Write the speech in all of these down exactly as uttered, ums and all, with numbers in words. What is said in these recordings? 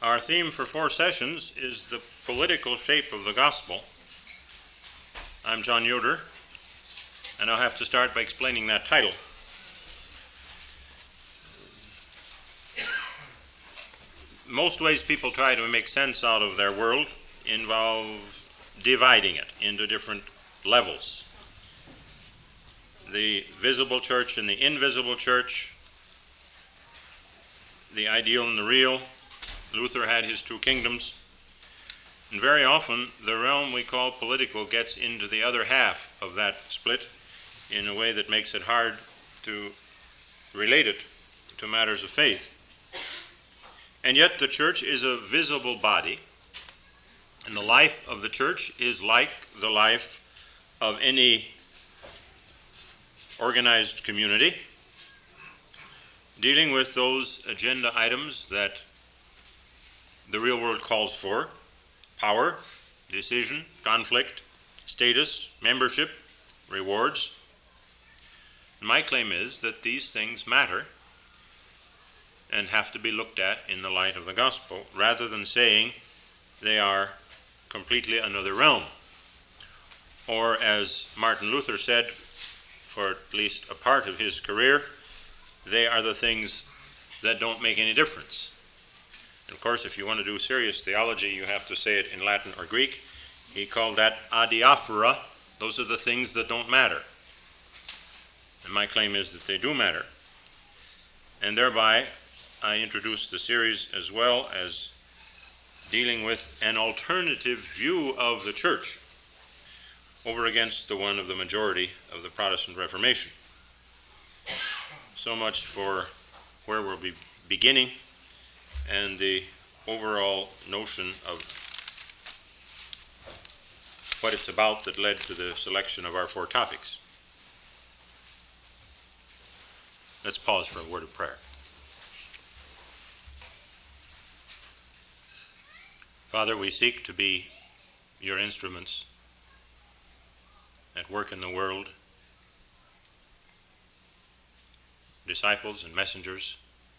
Our theme for four sessions is the political shape of the gospel. I'm John Yoder, and I'll have to start by explaining that title. Most ways people try to make sense out of their world involve dividing it into different levels. The visible church and the invisible church, the ideal and the real. Luther had his two kingdoms. And very often the realm we call political gets into the other half of that split in a way that makes it hard to relate it to matters of faith. And yet the church is a visible body, and the life of the church is like the life of any organized community, dealing with those agenda items that the real world calls for: power, decision, conflict, status, membership, rewards. And my claim is that these things matter and have to be looked at in the light of the gospel, rather than saying they are completely another realm. Or, as Martin Luther said, for at least a part of his career, they are the things that don't make any difference. And of course, if you want to do serious theology, you have to say it in Latin or Greek. He called that adiaphora. Those are the things that don't matter. And my claim is that they do matter. And thereby, I introduce the series as well as dealing with an alternative view of the church over against the one of the majority of the Protestant Reformation. So much for where we'll be beginning and the overall notion of what it's about that led to the selection of our four topics. Let's pause for a word of prayer. Father, we seek to be your instruments at work in the world, disciples and messengers,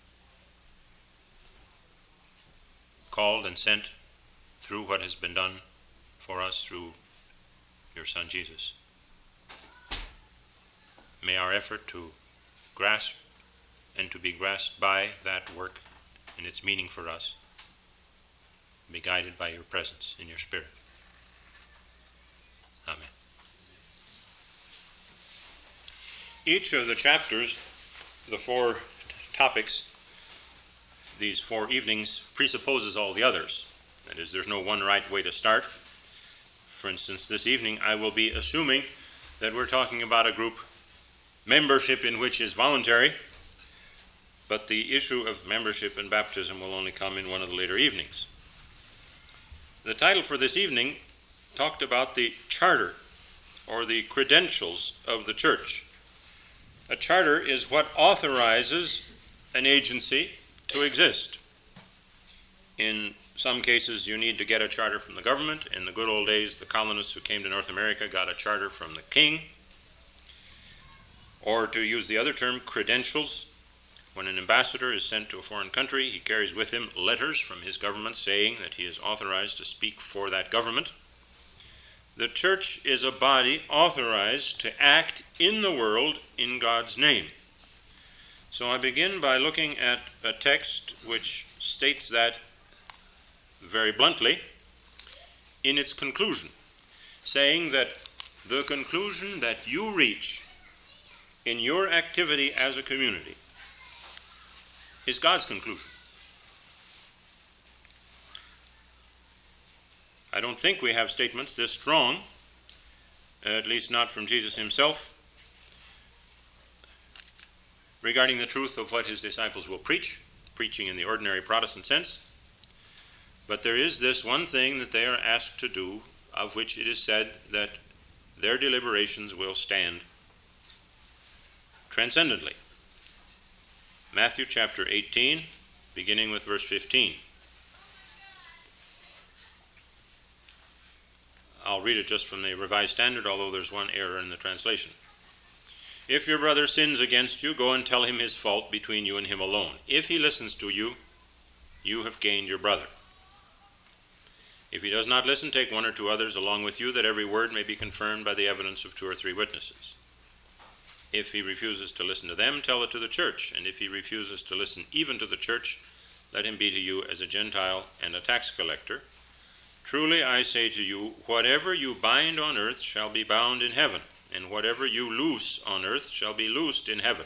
called and sent through what has been done for us through your Son Jesus. May our effort to grasp and to be grasped by that work and its meaning for us be guided by your presence in your Spirit. Amen. Each of the chapters, the four topics, these four evenings, presupposes all the others. That is, there's no one right way to start. For instance, this evening I will be assuming that we're talking about a group membership in which is voluntary, but the issue of membership and baptism will only come in one of the later evenings. The title for this evening talked about the charter or the credentials of the church. A charter is what authorizes an agency to exist. In some cases, you need to get a charter from the government. In the good old days, the colonists who came to North America got a charter from the king. Or, to use the other term, credentials. When an ambassador is sent to a foreign country, he carries with him letters from his government saying that he is authorized to speak for that government. The church is a body authorized to act in the world in God's name. So I begin by looking at a text which states that very bluntly in its conclusion, saying that the conclusion that you reach in your activity as a community is God's conclusion. I don't think we have statements this strong, at least not from Jesus himself, regarding the truth of what his disciples will preach, preaching in the ordinary Protestant sense. But there is this one thing that they are asked to do, of which it is said that their deliberations will stand transcendently. Matthew chapter eighteen, beginning with verse fifteen. I'll read it just from the Revised Standard, although there's one error in the translation. If your brother sins against you, go and tell him his fault between you and him alone. If he listens to you, you have gained your brother. If he does not listen, take one or two others along with you, that every word may be confirmed by the evidence of two or three witnesses. If he refuses to listen to them, tell it to the church. And if he refuses to listen even to the church, let him be to you as a Gentile and a tax collector. Truly I say to you, whatever you bind on earth shall be bound in heaven, and whatever you loose on earth shall be loosed in heaven.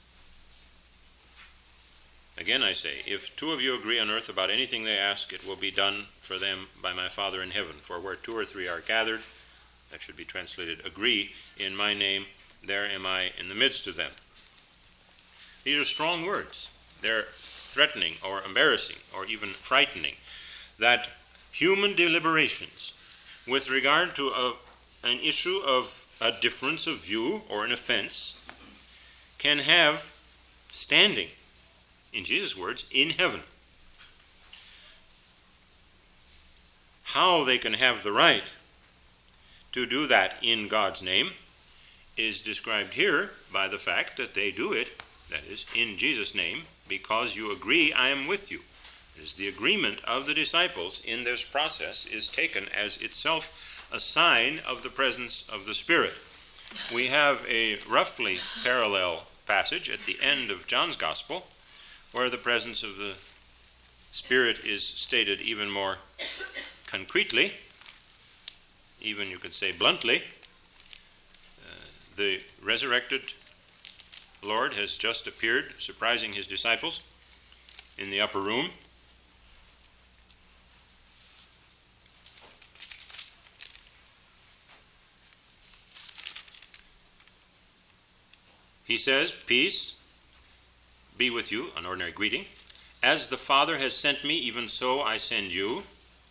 Again I say, if two of you agree on earth about anything they ask, it will be done for them by my Father in heaven. For where two or three are gathered, that should be translated, agree in my name, there am I in the midst of them. These are strong words. They're threatening or embarrassing or even frightening, that human deliberations with regard to a, an issue of a difference of view or an offense can have standing, in Jesus' words, in heaven. How they can have the right to do that in God's name is described here by the fact that they do it, that is, in Jesus' name, because you agree I am with you. It is the agreement of the disciples in this process is taken as itself a sign of the presence of the Spirit. We have a roughly parallel passage at the end of John's Gospel where the presence of the Spirit is stated even more concretely, even you could say bluntly. Uh, the resurrected Lord has just appeared, surprising his disciples in the upper room. He says, peace be with you, an ordinary greeting. As the Father has sent me, even so I send you.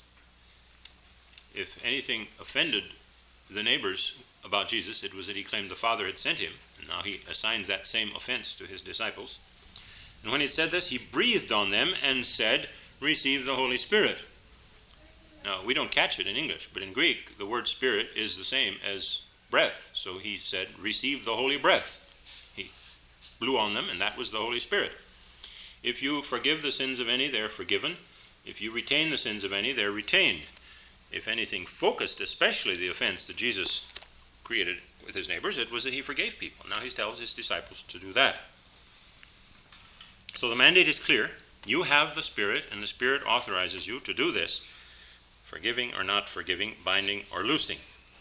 If anything offended the neighbors about Jesus, it was that he claimed the Father had sent him. And now he assigns that same offense to his disciples. And when he said this, he breathed on them and said, receive the Holy Spirit. Now, we don't catch it in English, but in Greek, the word Spirit is the same as breath. So he said, receive the Holy Breath. He blew on them, and that was the Holy Spirit. If you forgive the sins of any, they're forgiven. If you retain the sins of any, they're retained. If anything focused, especially the offense that Jesus created with his neighbors, it was that he forgave people. Now he tells his disciples to do that. So the mandate is clear. You have the Spirit, and the Spirit authorizes you to do this, forgiving or not forgiving, binding or loosing.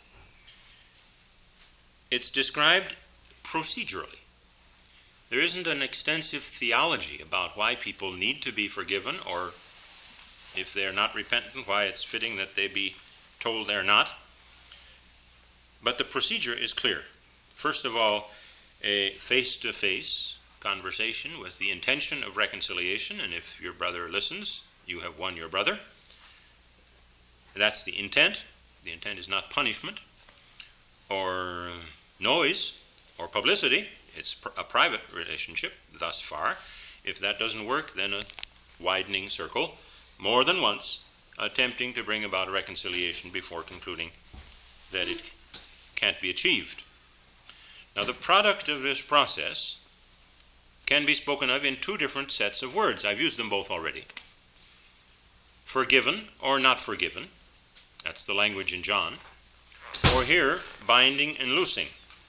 It's described procedurally. There isn't an extensive theology about why people need to be forgiven, or if they're not repentant, why it's fitting that they be told they're not. But the procedure is clear. First of all, a face-to-face conversation with the intention of reconciliation, and if your brother listens, you have won your brother. That's the intent. The intent is not punishment or noise or publicity. It's a private relationship thus far. If that doesn't work, then a widening circle, more than once, attempting to bring about a reconciliation before concluding that it can't be achieved. Now, the product of this process can be spoken of in two different sets of words. I've used them both already. Forgiven or not forgiven. That's the language in John. Or here, binding and loosing.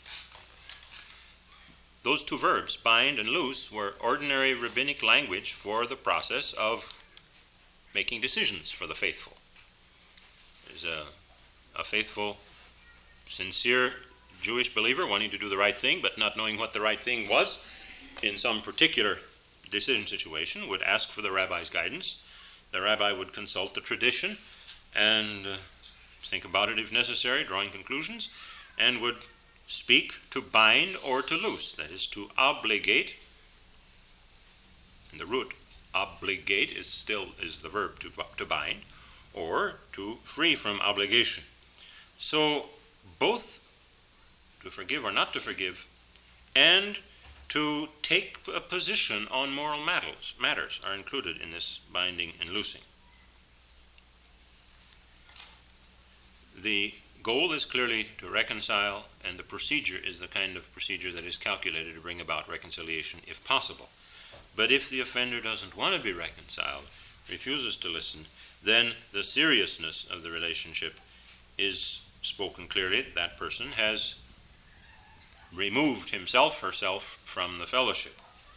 Those two verbs, bind and loose, were ordinary rabbinic language for the process of making decisions for the faithful. There's a, a faithful, sincere Jewish believer wanting to do the right thing, but not knowing what the right thing was in some particular decision situation, would ask for the rabbi's guidance. The rabbi would consult the tradition and uh, think about it if necessary, drawing conclusions, and would speak to bind or to loose, that is, to obligate. And the root, obligate, is still is the verb to, to bind, or to free from obligation. So both to forgive or not to forgive, and to take a position on moral matters, matters are included in this binding and loosing. The goal is clearly to reconcile, and the procedure is the kind of procedure that is calculated to bring about reconciliation if possible. But if the offender doesn't want to be reconciled, refuses to listen, then the seriousness of the relationship is spoken clearly. That person has removed himself, herself, from the fellowship.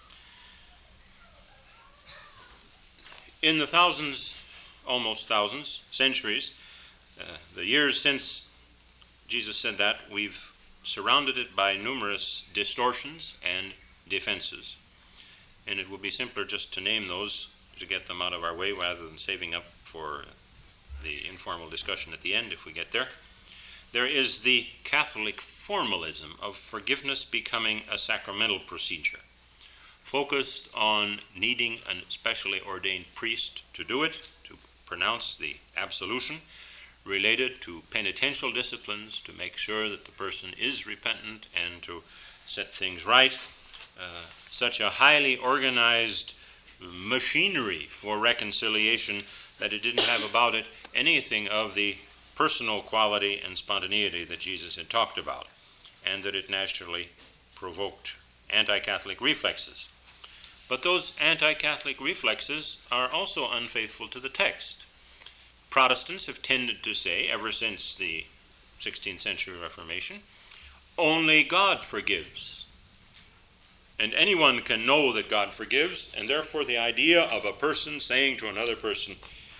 In the thousands, almost thousands, centuries, uh, the years since Jesus said that, we've surrounded it by numerous distortions and defenses. And it would be simpler just to name those to get them out of our way rather than saving up for the informal discussion at the end if we get there. There is the Catholic formalism of forgiveness becoming a sacramental procedure, focused on needing a specially ordained priest to do it, to pronounce the absolution, related to penitential disciplines to make sure that the person is repentant and to set things right. Uh, such a highly organized machinery for reconciliation that it didn't have about it anything of the personal quality and spontaneity that Jesus had talked about, and that it naturally provoked anti-Catholic reflexes. But those anti-Catholic reflexes are also unfaithful to the text. Protestants have tended to say, ever since the sixteenth century Reformation, only God forgives. And anyone can know that God forgives, and therefore the idea of a person saying to another person,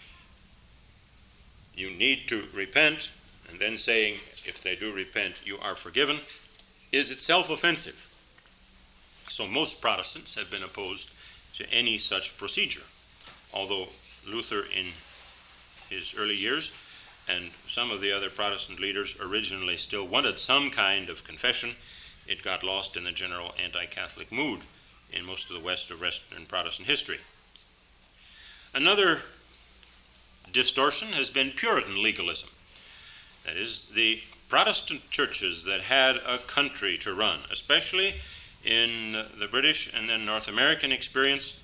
you need to repent, and then saying, if they do repent, you are forgiven, is itself offensive. So most Protestants have been opposed to any such procedure, although Luther in his early years and some of the other Protestant leaders originally still wanted some kind of confession. It got lost in the general anti-Catholic mood in most of the west of Western Protestant history. Another distortion has been Puritan legalism. That is, the Protestant churches that had a country to run, especially in the British and then North American experience,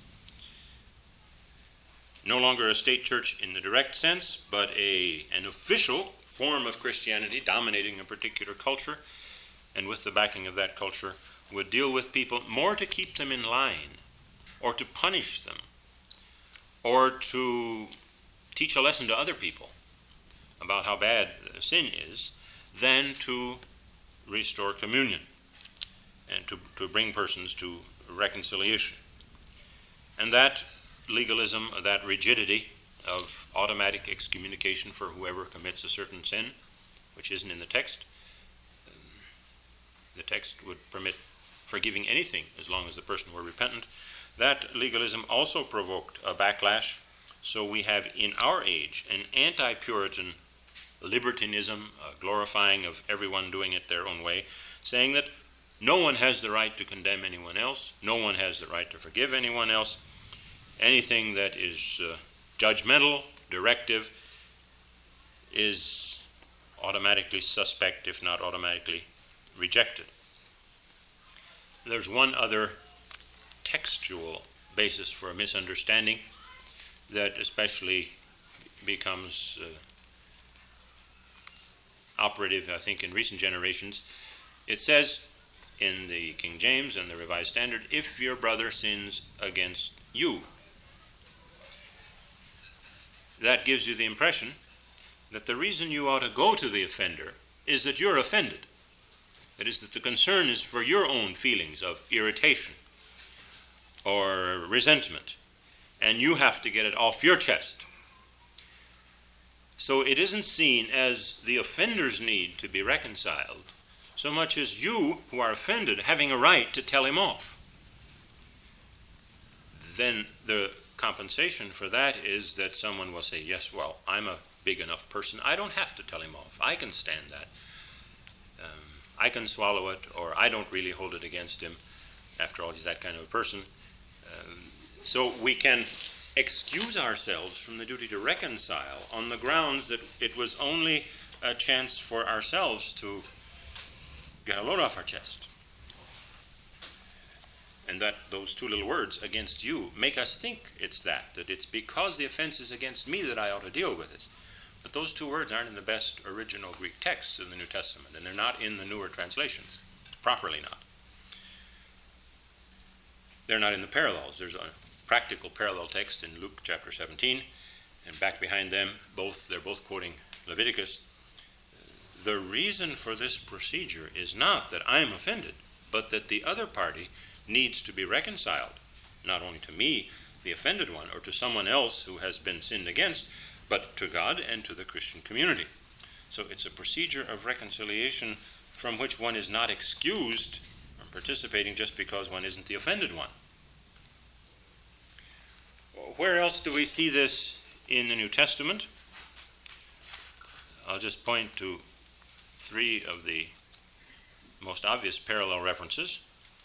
no longer a state church in the direct sense, but a, an official form of Christianity dominating a particular culture, and with the backing of that culture, would deal with people more to keep them in line, or to punish them, or to teach a lesson to other people about how bad sin is, than to restore communion and to, to bring persons to reconciliation. And that legalism, that rigidity of automatic excommunication for whoever commits a certain sin, which isn't in the text. Um, the text would permit forgiving anything as long as the person were repentant. That legalism also provoked a backlash. So we have in our age an anti-Puritan libertinism, a glorifying of everyone doing it their own way, saying that no one has the right to condemn anyone else, no one has the right to forgive anyone else. Anything that is uh, judgmental, directive, is automatically suspect, if not automatically rejected. There's one other textual basis for a misunderstanding that especially becomes uh, operative, I think, in recent generations. It says in the King James and the Revised Standard, if your brother sins against you. That gives you the impression that the reason you ought to go to the offender is that you're offended. That is, that the concern is for your own feelings of irritation or resentment, and you have to get it off your chest. So it isn't seen as the offender's need to be reconciled, so much as you, who are offended, having a right to tell him off. Then the compensation for that is that someone will say, yes, well, I'm a big enough person, I don't have to tell him off. I can stand that. Um, I can swallow it, or I don't really hold it against him. After all, he's that kind of a person. Um, so we can excuse ourselves from the duty to reconcile on the grounds that it was only a chance for ourselves to get a load off our chest. And that those two little words, against you, make us think it's that, that it's because the offense is against me that I ought to deal with it. But those two words aren't in the best original Greek texts in the New Testament, and they're not in the newer translations, properly not. They're not in the parallels. There's a practical parallel text in Luke chapter seventeen, and back behind them, both they're both quoting Leviticus. The reason for this procedure is not that I'm offended, but that the other party needs to be reconciled, not only to me, the offended one, or to someone else who has been sinned against, but to God and to the Christian community. So it's a procedure of reconciliation from which one is not excused from participating just because one isn't the offended one. Where else do we see this in the New Testament? I'll just point to three of the most obvious parallel references.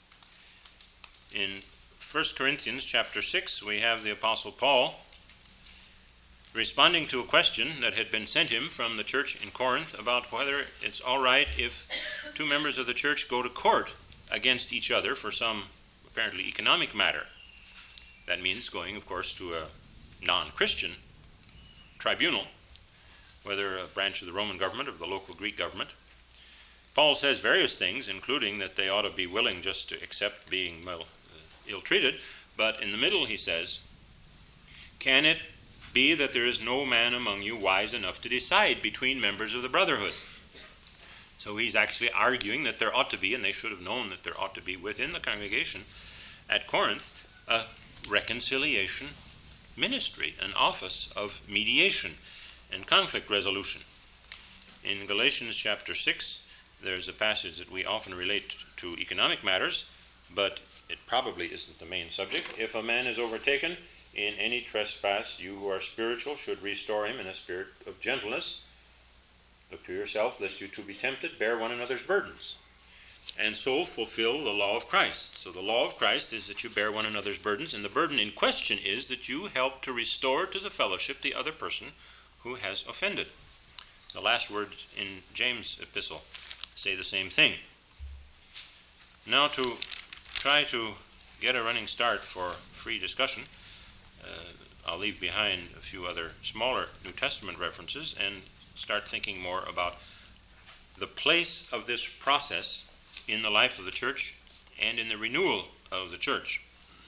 In First Corinthians chapter six, we have the Apostle Paul responding to a question that had been sent him from the church in Corinth about whether it's all right if two members of the church go to court against each other for some apparently economic matter. That means going, of course, to a non-Christian tribunal, whether a branch of the Roman government or the local Greek government. Paul says various things, including that they ought to be willing just to accept being well, uh, ill-treated, but in the middle he says, "Can it be that there is no man among you wise enough to decide between members of the brotherhood?" So he's actually arguing that there ought to be, and they should have known that there ought to be within the congregation at Corinth, a reconciliation ministry, an office of mediation and conflict resolution. In Galatians chapter six, there's a passage that we often relate to economic matters, but it probably isn't the main subject. "If a man is overtaken in any trespass, you who are spiritual should restore him in a spirit of gentleness. Look to yourself, lest you too be tempted. Bear one another's burdens, and so fulfill the law of Christ." So the law of Christ is that you bear one another's burdens, and the burden in question is that you help to restore to the fellowship the other person who has offended. The last words in James' epistle say the same thing. Now, to try to get a running start for free discussion, uh, I'll leave behind a few other smaller New Testament references and start thinking more about the place of this process in the life of the church and in the renewal of the church.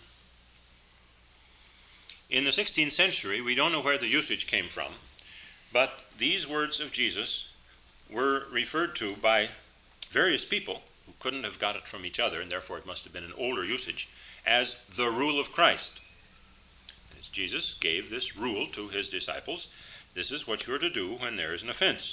In the sixteenth century, we don't know where the usage came from, but these words of Jesus were referred to by various people who couldn't have got it from each other, and therefore it must have been an older usage, as the rule of Christ. As Jesus gave this rule to his disciples, this is what you are to do when there is an offense.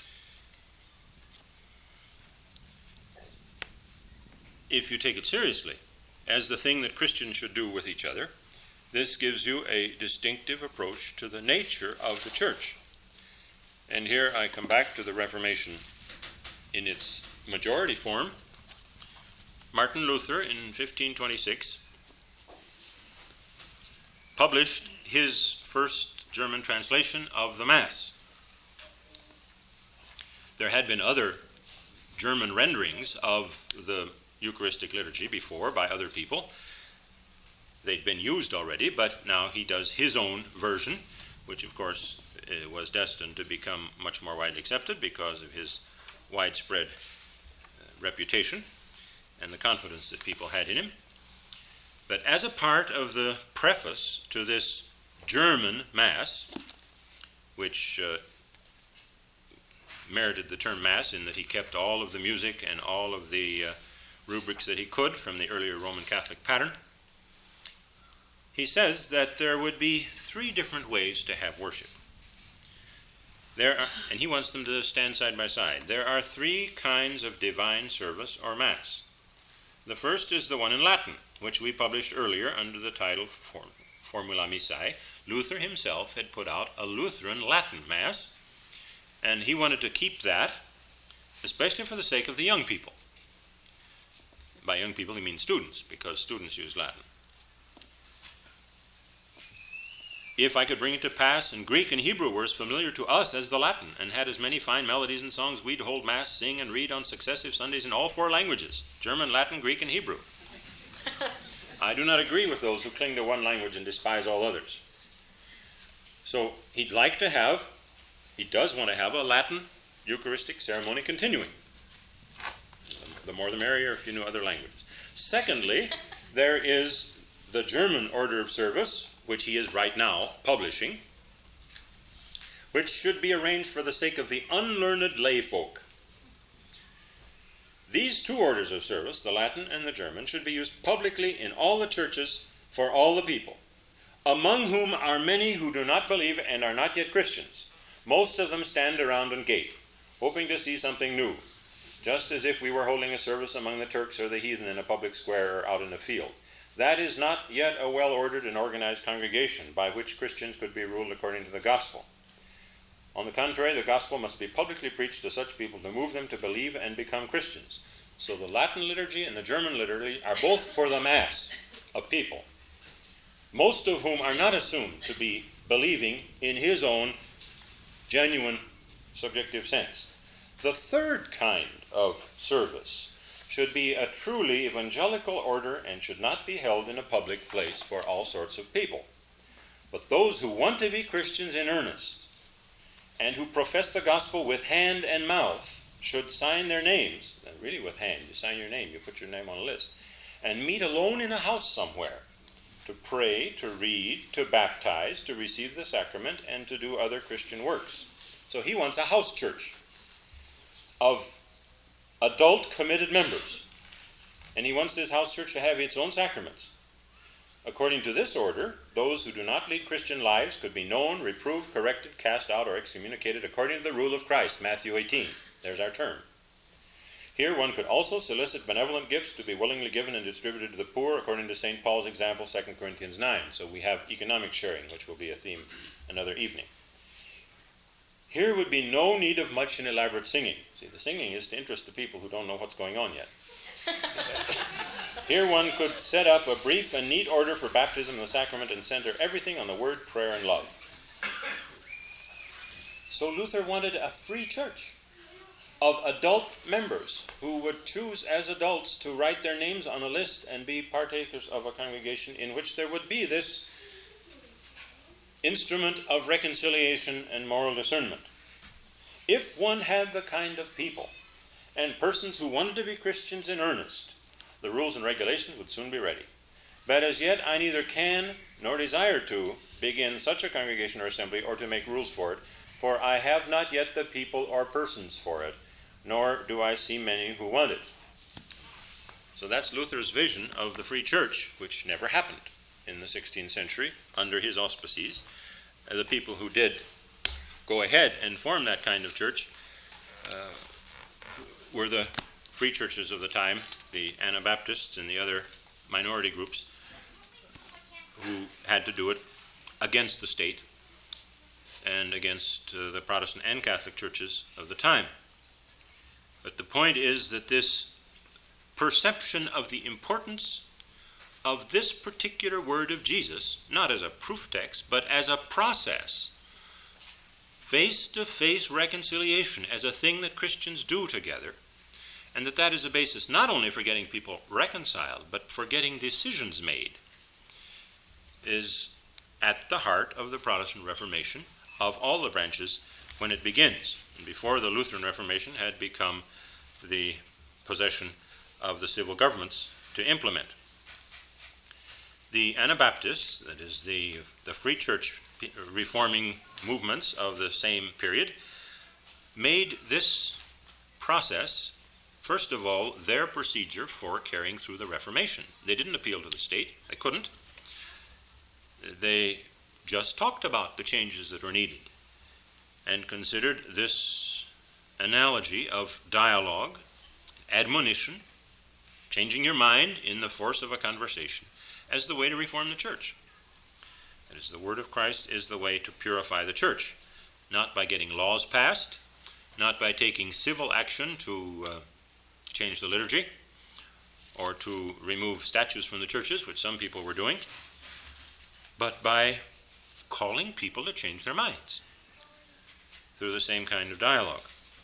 If you take it seriously, as the thing that Christians should do with each other, this gives you a distinctive approach to the nature of the church. And here I come back to the Reformation in its majority form. Martin Luther in fifteen twenty-six published his first German translation of the Mass. There had been other German renderings of the Eucharistic liturgy before by other people. They'd been used already, but now he does his own version, which of course uh, was destined to become much more widely accepted because of his widespread uh, reputation and the confidence that people had in him. But as a part of the preface to this German Mass, which uh, merited the term Mass in that he kept all of the music and all of the uh, rubrics that he could from the earlier Roman Catholic pattern, he says that there would be three different ways to have worship. There are, and he wants them to stand side by side. There are three kinds of divine service or Mass. The first is the one in Latin, which we published earlier under the title Formula Missae. Luther himself had put out a Lutheran Latin Mass, and he wanted to keep that, especially for the sake of the young people. By young people, he means students, because students use Latin. If I could bring it to pass, and Greek and Hebrew were as familiar to us as the Latin, and had as many fine melodies and songs, we'd hold Mass, sing, and read on successive Sundays in all four languages, German, Latin, Greek, and Hebrew. I do not agree with those who cling to one language and despise all others. So he'd like to have, he does want to have a Latin Eucharistic ceremony continuing. The more the merrier if you know other languages. Secondly, there is the German order of service, which he is right now publishing, which should be arranged for the sake of the unlearned layfolk. These two orders of service, the Latin and the German, should be used publicly in all the churches for all the people, among whom are many who do not believe and are not yet Christians. Most of them stand around and gape, hoping to see something new, just as if we were holding a service among the Turks or the heathen in a public square or out in a field. That is not yet a well-ordered and organized congregation by which Christians could be ruled according to the gospel. On the contrary, the gospel must be publicly preached to such people to move them to believe and become Christians. So the Latin liturgy and the German liturgy are both for the mass of people, most of whom are not assumed to be believing in his own genuine subjective sense. The third kind of service should be a truly evangelical order and should not be held in a public place for all sorts of people. But those who want to be Christians in earnest and who profess the gospel with hand and mouth should sign their names, really with hand, you sign your name, you put your name on a list, and meet alone in a house somewhere to pray, to read, to baptize, to receive the sacrament, and to do other Christian works. So he wants a house church of adult committed members, and he wants this house church to have its own sacraments. According to this order, those who do not lead Christian lives could be known, reproved, corrected, cast out, or excommunicated according to the rule of Christ, Matthew eighteen. There's our term. Here one could also solicit benevolent gifts to be willingly given and distributed to the poor according to Saint Paul's example, Second Corinthians nine. So we have economic sharing, which will be a theme another evening. Here would be no need of much and elaborate singing. See, the singing is to interest the people who don't know what's going on yet. Here one could set up a brief and neat order for baptism and the sacrament and center everything on the word, prayer, and love. So Luther wanted a free church of adult members who would choose as adults to write their names on a list and be partakers of a congregation in which there would be this instrument of reconciliation and moral discernment. If one had the kind of people and persons who wanted to be Christians in earnest, the rules and regulations would soon be ready. But as yet I neither can nor desire to begin such a congregation or assembly or to make rules for it, for I have not yet the people or persons for it, nor do I see many who want it. So that's Luther's vision of the free church, which never happened in the sixteenth century under his auspices. Uh, the people who did go ahead and form that kind of church uh, were the free churches of the time, the Anabaptists and the other minority groups who had to do it against the state and against uh, the Protestant and Catholic churches of the time. But the point is that this perception of the importance of this particular word of Jesus, not as a proof text, but as a process, face-to-face reconciliation as a thing that Christians do together, and that that is a basis not only for getting people reconciled, but for getting decisions made, is at the heart of the Protestant Reformation of all the branches when it begins, and before the Lutheran Reformation had become the possession of the civil governments to implement. The Anabaptists, that is the, the free church reforming movements of the same period, made this process, first of all, their procedure for carrying through the Reformation. They didn't appeal to the state. They couldn't. They just talked about the changes that were needed and considered this analogy of dialogue, admonition, changing your mind in the force of a conversation, as the way to reform the church. That is, the word of Christ is the way to purify the church, not by getting laws passed, not by taking civil action to uh, change the liturgy, or to remove statues from the churches, which some people were doing, but by calling people to change their minds through the same kind of dialogue.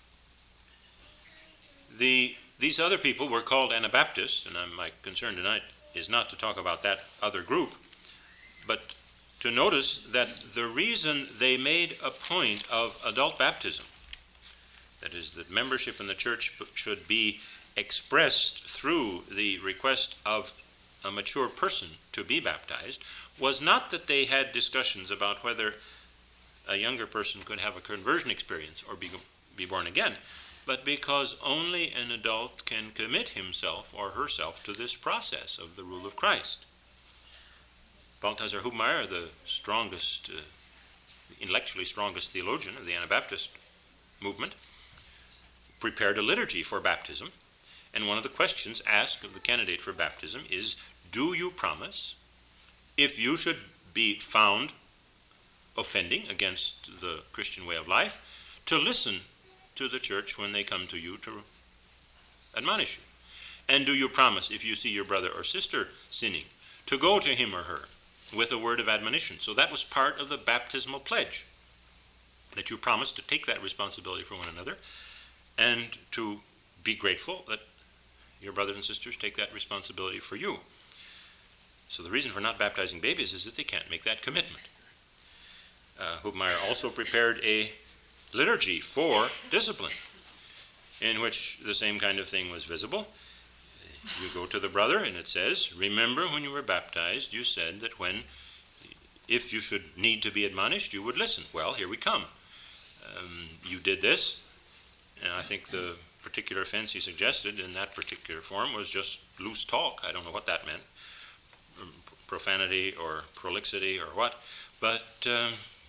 The, these other people were called Anabaptists, and my concern tonight is not to talk about that other group, but to notice that the reason they made a point of adult baptism, that is, that membership in the church should be expressed through the request of a mature person to be baptized was not that they had discussions about whether a younger person could have a conversion experience or be, be born again, but because only an adult can commit himself or herself to this process of the rule of Christ. Balthasar Hubmaier, the strongest, uh, intellectually strongest theologian of the Anabaptist movement, prepared a liturgy for baptism, and one of the questions asked of the candidate for baptism is, do you promise, if you should be found offending against the Christian way of life, to listen to the church when they come to you to admonish you? And do you promise, if you see your brother or sister sinning, to go to him or her with a word of admonition? So that was part of the baptismal pledge, that you promise to take that responsibility for one another and to be grateful that your brothers and sisters take that responsibility for you. So the reason for not baptizing babies is that they can't make that commitment. Uh, Hubmaier also prepared a liturgy for discipline, in which the same kind of thing was visible. You go to the brother and it says, remember when you were baptized, you said that when, if you should need to be admonished, you would listen. Well, here we come. Um, you did this, and I think the particular offense he suggested in that particular form was just loose talk. I don't know what that meant, profanity or prolixity or what, but um,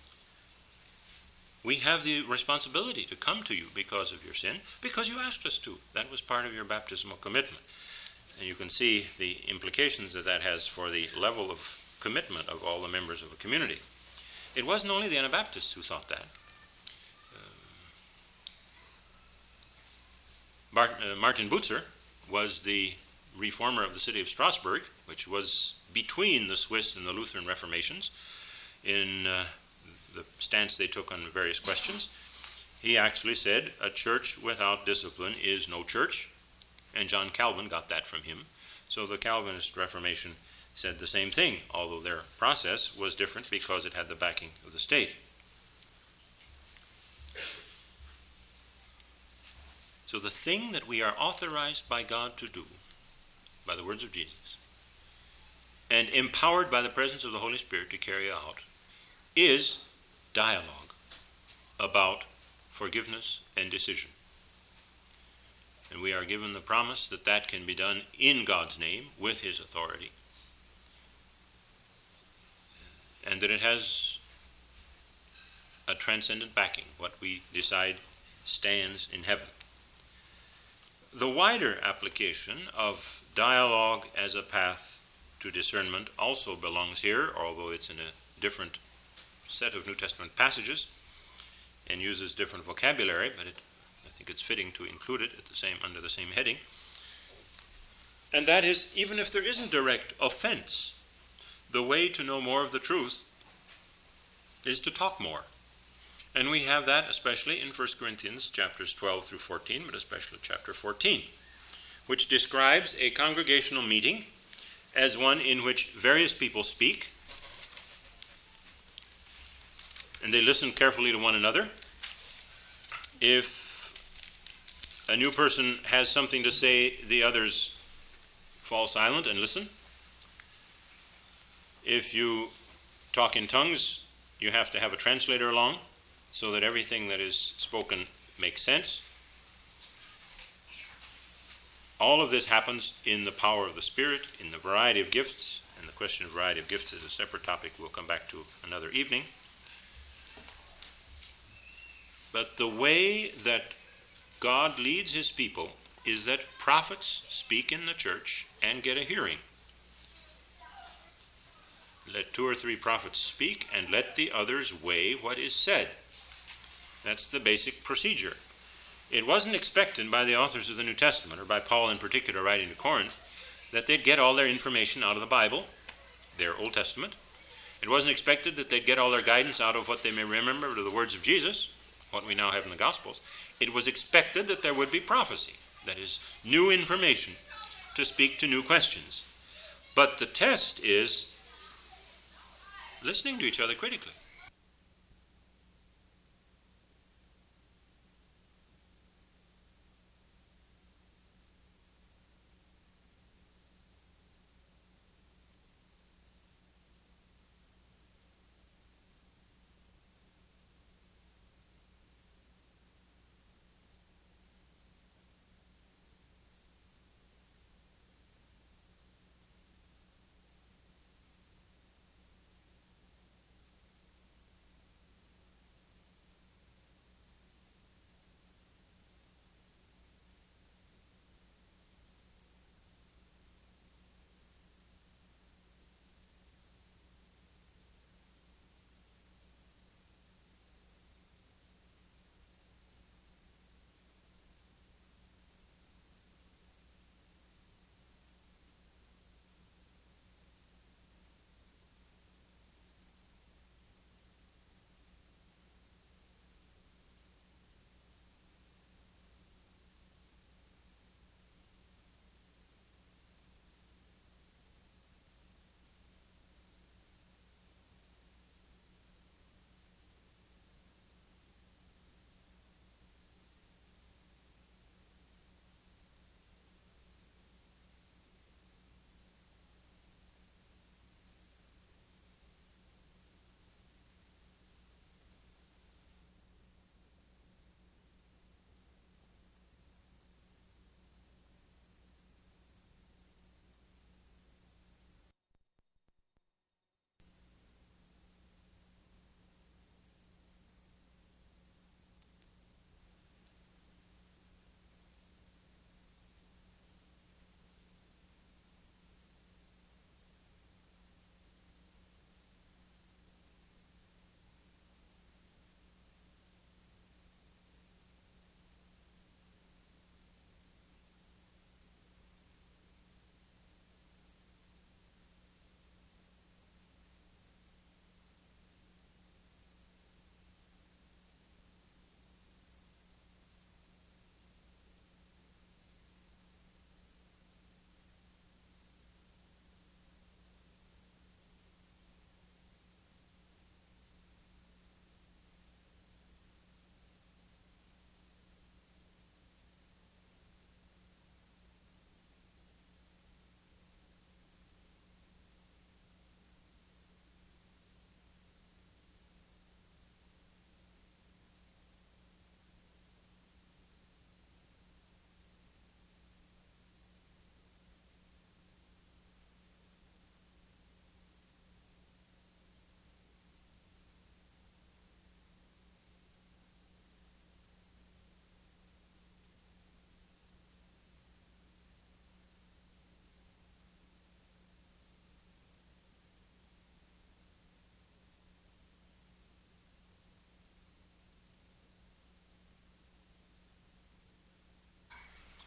we have the responsibility to come to you because of your sin, because you asked us to. That was part of your baptismal commitment. And you can see the implications that that has for the level of commitment of all the members of a community. It wasn't only the Anabaptists who thought that. Bart, uh, Martin Butzer was the reformer of the city of Strasbourg, which was between the Swiss and the Lutheran Reformations in uh, the stance they took on various questions. He actually said, a church without discipline is no church, and John Calvin got that from him. So the Calvinist Reformation said the same thing, although their process was different because it had the backing of the state. So the thing that we are authorized by God to do, by the words of Jesus, and empowered by the presence of the Holy Spirit to carry out, is dialogue about forgiveness and decision. And we are given the promise that that can be done in God's name with his authority, and that it has a transcendent backing. What we decide stands in heaven. The wider application of dialogue as a path to discernment also belongs here, although it's in a different set of New Testament passages and uses different vocabulary, but it, I think it's fitting to include it at the same, under the same heading. And that is, even if there isn't direct offense, the way to know more of the truth is to talk more. And we have that especially in First Corinthians chapters twelve through fourteen, but especially chapter fourteen, which describes a congregational meeting as one in which various people speak, and they listen carefully to one another. If a new person has something to say, the others fall silent and listen. If you talk in tongues, you have to have a translator along so that everything that is spoken makes sense. All of this happens in the power of the Spirit, in the variety of gifts, and the question of variety of gifts is a separate topic we'll come back to another evening. But the way that God leads his people is that prophets speak in the church and get a hearing. Let two or three prophets speak, and let the others weigh what is said. That's the basic procedure. It wasn't expected by the authors of the New Testament, or by Paul in particular writing to Corinth, that they'd get all their information out of the Bible, their Old Testament. It wasn't expected that they'd get all their guidance out of what they may remember to the words of Jesus, what we now have in the Gospels. It was expected that there would be prophecy, that is, new information to speak to new questions. But the test is listening to each other critically.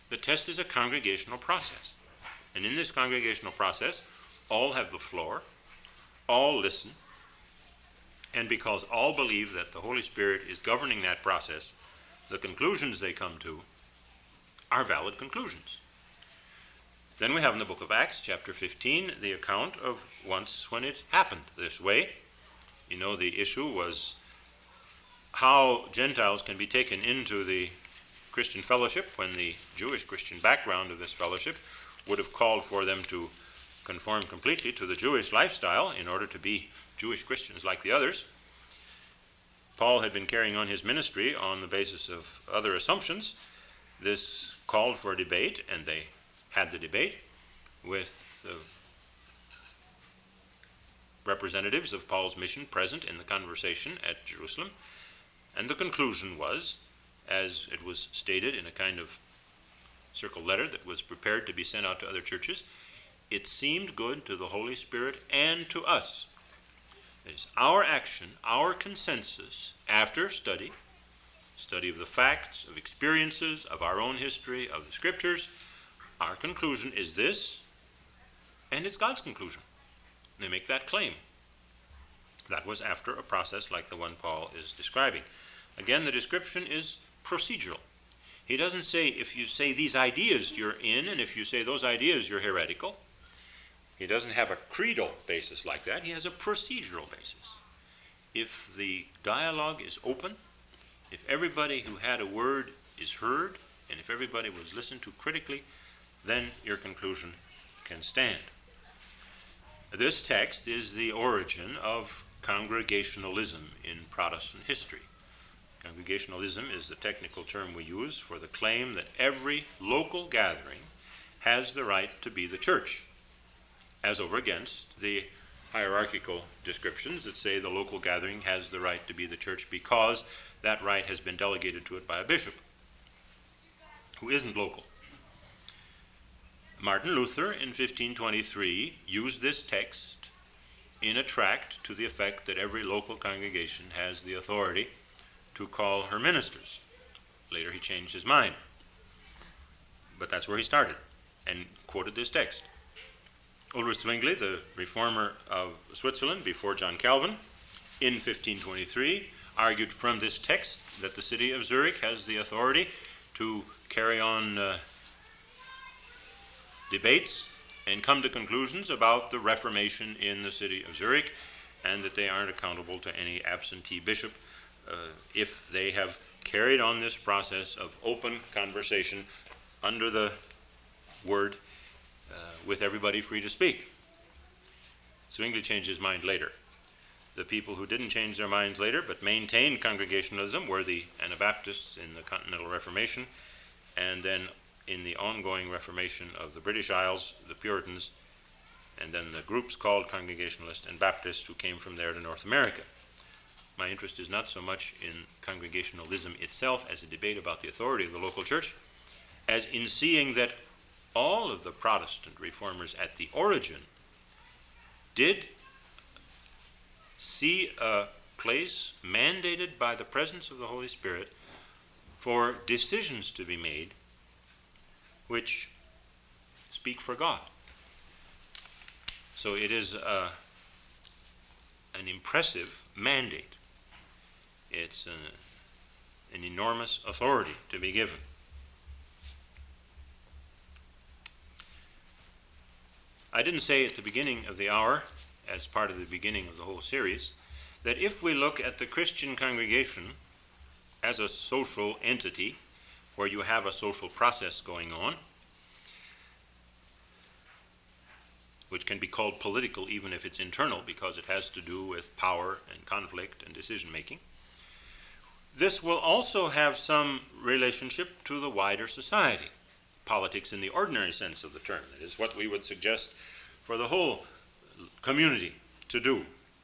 The test is a congregational process. And in this congregational process, all have the floor, all listen, and because all believe that the Holy Spirit is governing that process, the conclusions they come to are valid conclusions. Then we have in the book of Acts, chapter fifteen, the account of once when it happened this way. You know, the issue was how Gentiles can be taken into the Christian fellowship when the Jewish Christian background of this fellowship would have called for them to conform completely to the Jewish lifestyle in order to be Jewish Christians like the others. Paul had been carrying on his ministry on the basis of other assumptions. This called for a debate, and they had the debate with the representatives of Paul's mission present in the conversation at Jerusalem. And the conclusion was, as it was stated in a kind of circle letter that was prepared to be sent out to other churches, it seemed good to the Holy Spirit and to us. That is, our action, our consensus, after study, study of the facts, of experiences, of our own history, of the Scriptures, our conclusion is this, and it's God's conclusion. They make that claim. That was after a process like the one Paul is describing. Again, the description is procedural. He doesn't say if you say these ideas you're in, and if you say those ideas you're heretical. He doesn't have a creedal basis like that. He has a procedural basis. If the dialogue is open, if everybody who had a word is heard, and if everybody was listened to critically, then your conclusion can stand. This text is the origin of congregationalism in Protestant history. Congregationalism is the technical term we use for the claim that every local gathering has the right to be the church, as over against the hierarchical descriptions that say the local gathering has the right to be the church because that right has been delegated to it by a bishop who isn't local. Martin Luther in fifteen twenty-three used this text in a tract to the effect that every local congregation has the authority to call her ministers. Later he changed his mind. But that's where he started and quoted this text. Ulrich Zwingli, the reformer of Switzerland before John Calvin, in fifteen twenty-three, argued from this text that the city of Zurich has the authority to carry on uh, debates and come to conclusions about the Reformation in the city of Zurich, and that they aren't accountable to any absentee bishop uh, if they have carried on this process of open conversation under the word uh, with everybody free to speak. Zwingli changed his mind later. The people who didn't change their minds later but maintained Congregationalism were the Anabaptists in the Continental Reformation, and then in the ongoing Reformation of the British Isles, the Puritans, and then the groups called Congregationalists and Baptists who came from there to North America. My interest is not so much in Congregationalism itself as a debate about the authority of the local church, as in seeing that all of the Protestant reformers at the origin did see a place mandated by the presence of the Holy Spirit for decisions to be made which speak for God. So it is a, an impressive mandate. It's a, an enormous authority to be given. I didn't say at the beginning of the hour, as part of the beginning of the whole series, that if we look at the Christian congregation as a social entity, where you have a social process going on, which can be called political even if it's internal, because it has to do with power and conflict and decision-making, this will also have some relationship to the wider society. Politics in the ordinary sense of the term. That is what we would suggest for the whole community to do.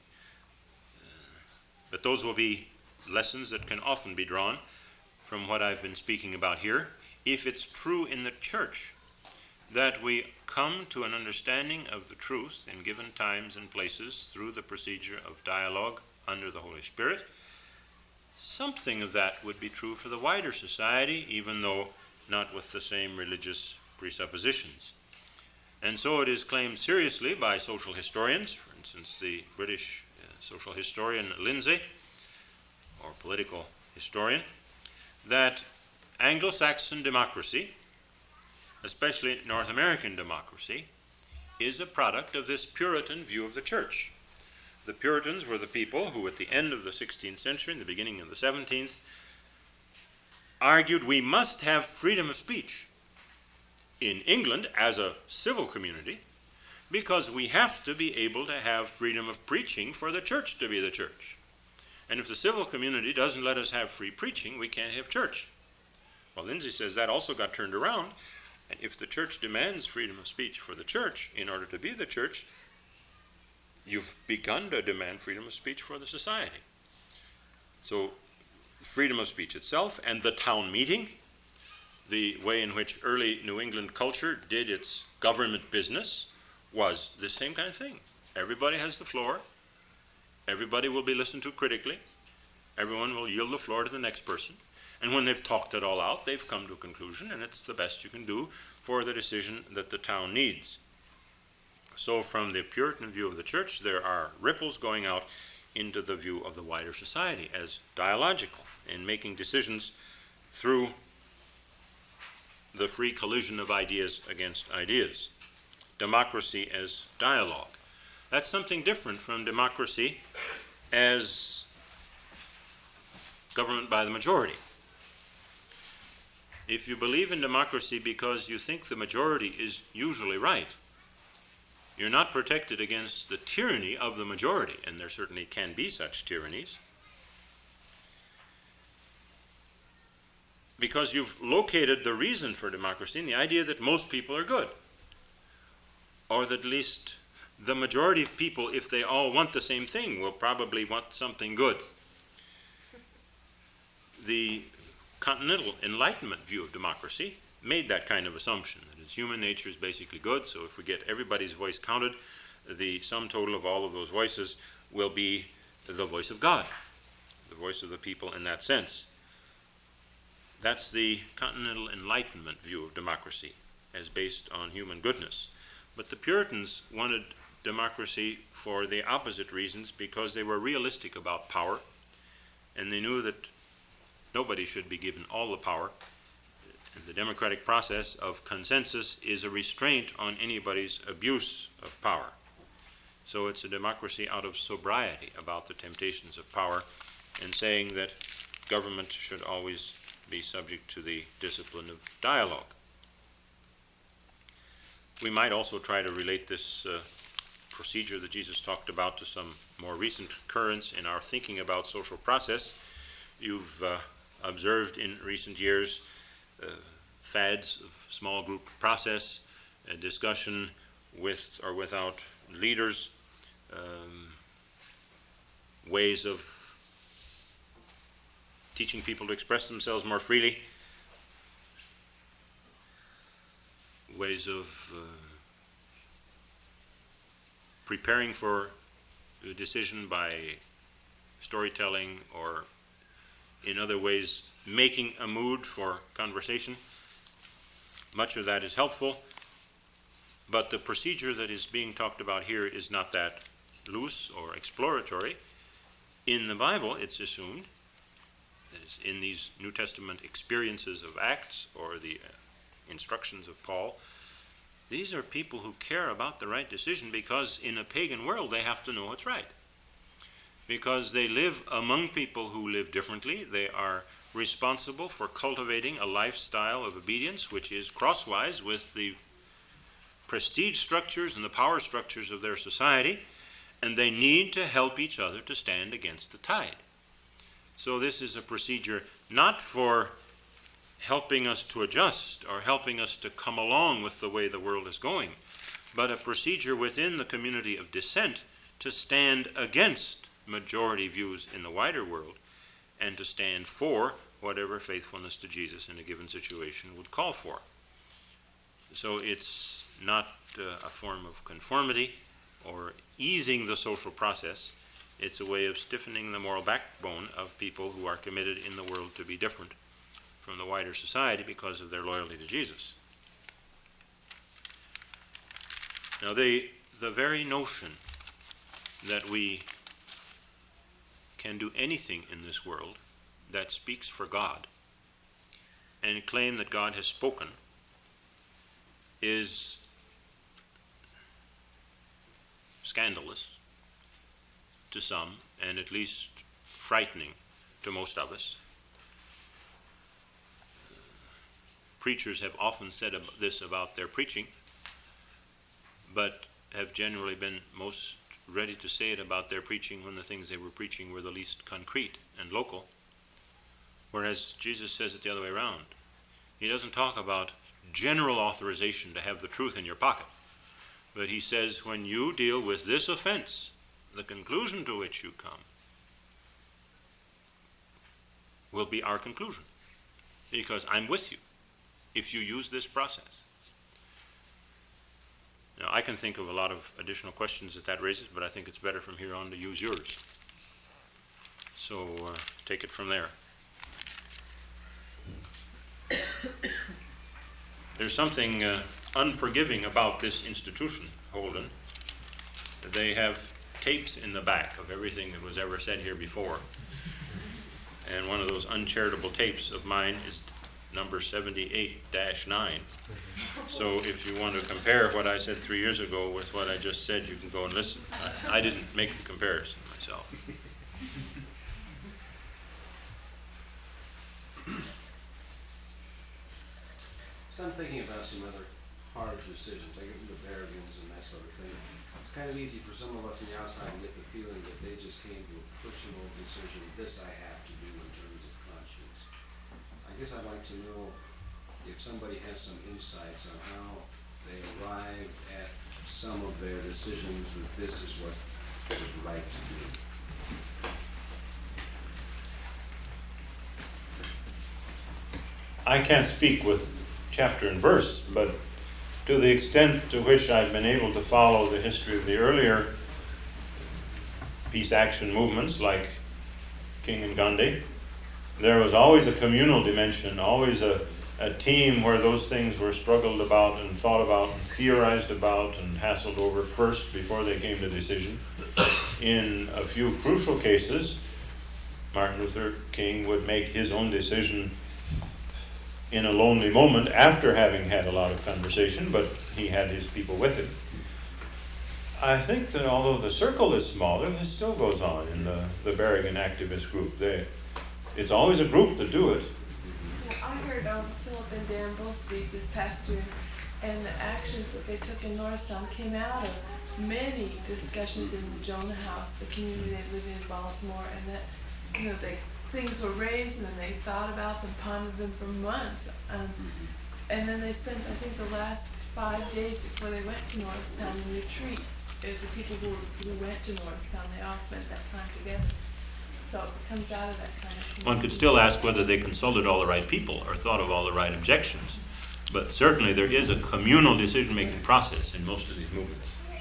But those will be lessons that can often be drawn from what I've been speaking about here. If it's true in the church that we come to an understanding of the truth in given times and places through the procedure of dialogue under the Holy Spirit, something of that would be true for the wider society, even though not with the same religious presuppositions. And so it is claimed seriously by social historians, for instance, the British uh, social historian Lindsay, or political historian, that Anglo-Saxon democracy, especially North American democracy, is a product of this Puritan view of the church. The Puritans were the people who, at the end of the sixteenth century and the beginning of the seventeenth, argued we must have freedom of speech in England as a civil community, because we have to be able to have freedom of preaching for the church to be the church. And if the civil community doesn't let us have free preaching, we can't have church. Well, Lindsay says that also got turned around, and if the church demands freedom of speech for the church in order to be the church, you've begun to demand freedom of speech for the society. So freedom of speech itself and the town meeting, the way in which early New England culture did its government business, was the same kind of thing. Everybody has the floor. Everybody will be listened to critically. Everyone will yield the floor to the next person. And when they've talked it all out, they've come to a conclusion, and it's the best you can do for the decision that the town needs. So from the Puritan view of the church, there are ripples going out into the view of the wider society as dialogical in making decisions through the free collision of ideas against ideas. Democracy as dialogue. That's something different from democracy as government by the majority. If you believe in democracy because you think the majority is usually right, you're not protected against the tyranny of the majority, and there certainly can be such tyrannies, because you've located the reason for democracy in the idea that most people are good, or that at least the majority of people, if they all want the same thing, will probably want something good. The Continental Enlightenment view of democracy made that kind of assumption, that is, human nature is basically good, so if we get everybody's voice counted, the sum total of all of those voices will be the voice of God, the voice of the people in that sense. That's the Continental Enlightenment view of democracy, as based on human goodness. But the Puritans wanted democracy for the opposite reasons, because they were realistic about power, and they knew that nobody should be given all the power. And the democratic process of consensus is a restraint on anybody's abuse of power. So it's a democracy out of sobriety about the temptations of power, and saying that government should always be subject to the discipline of dialogue. We might also try to relate this uh, procedure that Jesus talked about to some more recent currents in our thinking about social process. You've uh, observed in recent years uh, fads of small group process, a discussion with or without leaders, um, ways of teaching people to express themselves more freely, ways of uh, preparing for a decision by storytelling, or in other ways making a mood for conversation. Much of that is helpful, but the procedure that is being talked about here is not that loose or exploratory. In the Bible, it's assumed, that is, in these New Testament experiences of Acts or the uh, instructions of Paul, these are people who care about the right decision, because in a pagan world they have to know what's right. Because they live among people who live differently, they are responsible for cultivating a lifestyle of obedience which is crosswise with the prestige structures and the power structures of their society, and they need to help each other to stand against the tide. So this is a procedure not for helping us to adjust or helping us to come along with the way the world is going, but a procedure within the community of dissent to stand against majority views in the wider world, and to stand for whatever faithfulness to Jesus in a given situation would call for. So it's not uh, a form of conformity or easing the social process. It's a way of stiffening the moral backbone of people who are committed in the world to be different from the wider society because of their loyalty to Jesus. Now, they, the very notion that we can do anything in this world that speaks for God and claim that God has spoken is scandalous to some, and at least frightening to most of us. Preachers have often said this about their preaching, but have generally been most ready to say it about their preaching when the things they were preaching were the least concrete and local. Whereas Jesus says it the other way around. He doesn't talk about general authorization to have the truth in your pocket, but he says when you deal with this offense, the conclusion to which you come will be our conclusion, because I'm with you if you use this process. Now, I can think of a lot of additional questions that that raises, but I think it's better from here on to use yours. So uh, take it from there. There's something uh, unforgiving about this institution, Holden. They have tapes in the back of everything that was ever said here before. And one of those uncharitable tapes of mine is number seventy-eight dash nine. So if you want to compare what I said three years ago with what I just said, you can go and listen. I, I didn't make the comparison myself. So I'm thinking about some other hard decisions, like the Berrigan's and that sort of thing. It's kind of easy for some of us on the outside to get the feeling that they just came to a personal decision, this I have to do in terms of conscience. I guess I'd like to know if somebody has some insights on how they arrive at some of their decisions that this is what is right to do. I can't speak with chapter and verse, but to the extent to which I've been able to follow the history of the earlier peace action movements like King and Gandhi, there was always a communal dimension, always a, a team where those things were struggled about and thought about and theorized about and hassled over first before they came to decision. In a few crucial cases, Martin Luther King would make his own decision in a lonely moment after having had a lot of conversation, but he had his people with him. I think that although the circle is smaller, this still goes on in the, the Berrigan activist group. They, it's always a group to do it. Well, I heard um, Philip and Dan both speak this past year, and the actions that they took in Norristown came out of many discussions in the Jonah House, the community they live in in Baltimore, and that, you know, they things were raised and then they thought about them, pondered them for months. Um, and then they spent, I think, the last five days before they went to Norristown in retreat. Uh, the people who, who went to Norristown, they all spent that time together. So it comes out of that kind of community. One could still ask whether they consulted all the right people or thought of all the right objections. But certainly there is a communal decision-making process in most of these movements.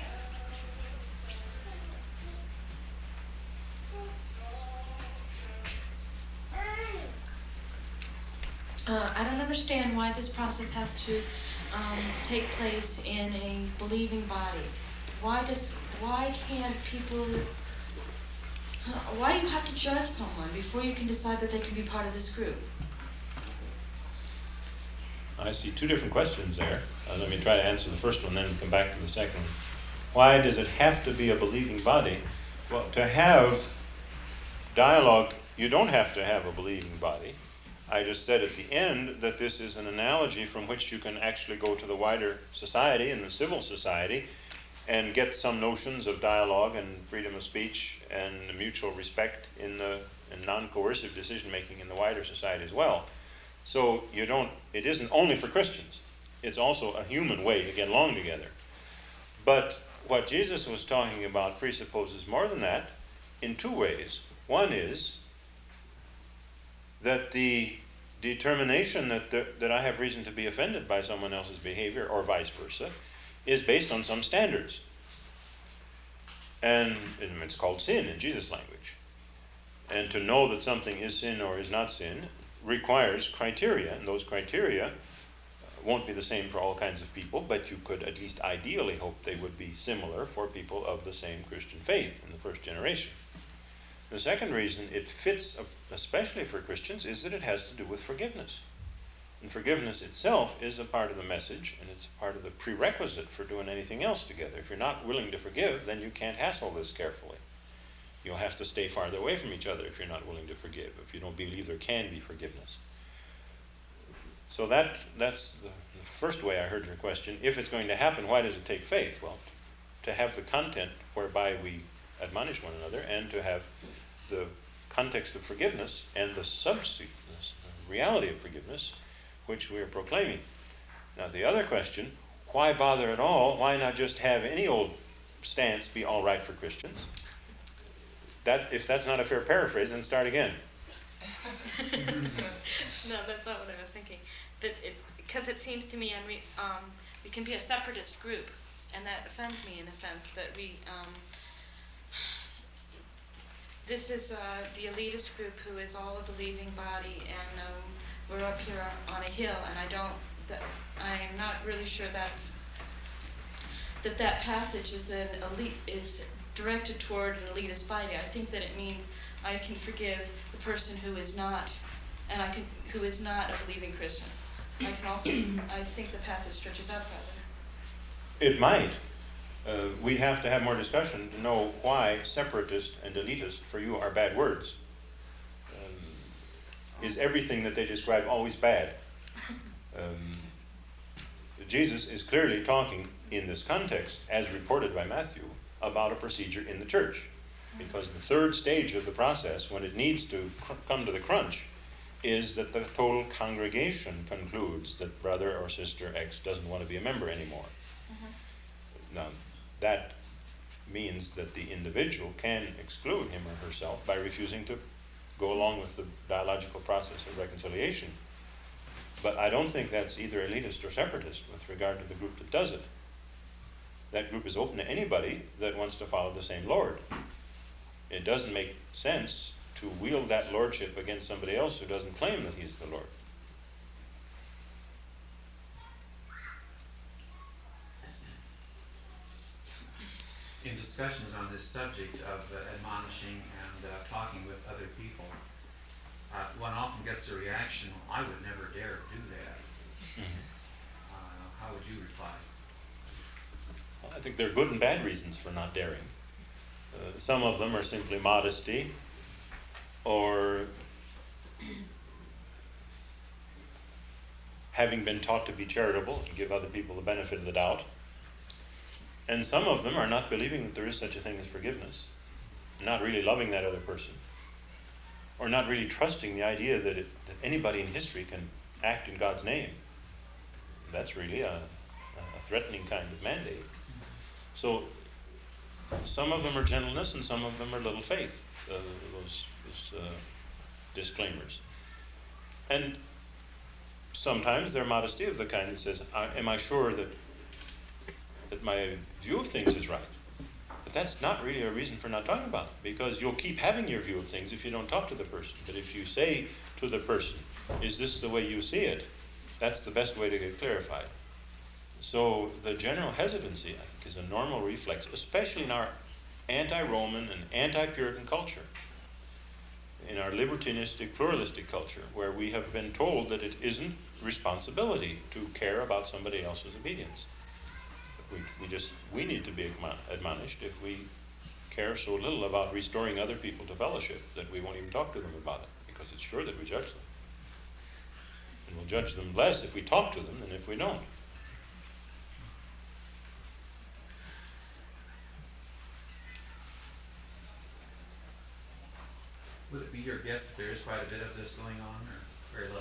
Uh, I don't understand why this process has to um, take place in a believing body. Why does? Why can't people? Uh, why do you have to judge someone before you can decide that they can be part of this group? I see two different questions there. Uh, let me try to answer the first one, then come back to the second one. Why does it have to be a believing body? Well, to have dialogue, you don't have to have a believing body. I just said at the end that this is an analogy from which you can actually go to the wider society and the civil society and get some notions of dialogue and freedom of speech and mutual respect in the in non-coercive decision-making in the wider society as well. So you don't, it isn't only for Christians. It's also a human way to get along together. But what Jesus was talking about presupposes more than that in two ways. One is that the determination that, the, that I have reason to be offended by someone else's behavior, or vice versa, is based on some standards. And, and it's called sin in Jesus' language. And to know that something is sin or is not sin requires criteria, and those criteria won't be the same for all kinds of people, but you could at least ideally hope they would be similar for people of the same Christian faith in the first generation. The second reason it fits, especially for Christians, is that it has to do with forgiveness. And forgiveness itself is a part of the message, and it's a part of the prerequisite for doing anything else together. If you're not willing to forgive, then you can't hassle this carefully. You'll have to stay farther away from each other if you're not willing to forgive, if you don't believe there can be forgiveness. So that that's the, the first way I heard your question. If it's going to happen, why does it take faith? Well, to have the content whereby we admonish one another, and to have the context of forgiveness and the substance, the reality of forgiveness, which we are proclaiming. Now the other question, why bother at all? Why not just have any old stance be all right for Christians? That, if that's not a fair paraphrase, then start again. No, that's not what I was thinking. That it, because it seems to me unre- um, we can be a separatist group, and that offends me in a sense that we. Um, this is uh, the elitist group who is all a believing body, and um, we're up here on a hill, and I don't. That, I'm not really sure that's that that passage is an elite is directed toward an elitist body. I think that it means I can forgive the person who is not, and I can who is not a believing Christian. I can also. I think the passage stretches out further. It might. Uh, we'd have to have more discussion to know why separatist and elitist for you are bad words. Um, is everything that they describe always bad? Um, Jesus is clearly talking in this context, as reported by Matthew, about a procedure in the church. Because the third stage of the process, when it needs to cr- come to the crunch, is that the total congregation concludes that brother or sister X doesn't want to be a member anymore. Mm-hmm. Now, that means that the individual can exclude him or herself by refusing to go along with the dialogical process of reconciliation. But I don't think that's either elitist or separatist with regard to the group that does it. That group is open to anybody that wants to follow the same Lord. It doesn't make sense to wield that lordship against somebody else who doesn't claim that he's the Lord. In discussions on this subject of uh, admonishing and uh, talking with other people, uh, one often gets the reaction, I would never dare do that. Mm-hmm. Uh, how would you reply? Well, I think there are good and bad reasons for not daring. Uh, some of them are simply modesty, or having been taught to be charitable and give other people the benefit of the doubt. And some of them are not believing that there is such a thing as forgiveness, not really loving that other person, or not really trusting the idea that, it, that anybody in history can act in God's name. That's really a, a threatening kind of mandate. So some of them are gentleness and some of them are little faith, uh, those, those uh, disclaimers. And sometimes they're modesty of the kind that says, am I sure that that my view of things is right? But that's not really a reason for not talking about it, because you'll keep having your view of things if you don't talk to the person. But if you say to the person, is this the way you see it? That's the best way to get clarified. So the general hesitancy, I think, is a normal reflex, especially in our anti-Roman and anti-Puritan culture, in our libertinistic, pluralistic culture, where we have been told that it isn't responsibility to care about somebody else's obedience. We, we just, we need to be admonished if we care so little about restoring other people to fellowship that we won't even talk to them about it, because it's sure that we judge them. And we'll judge them less if we talk to them than if we don't. Would it be your guess that there is quite a bit of this going on, or very little?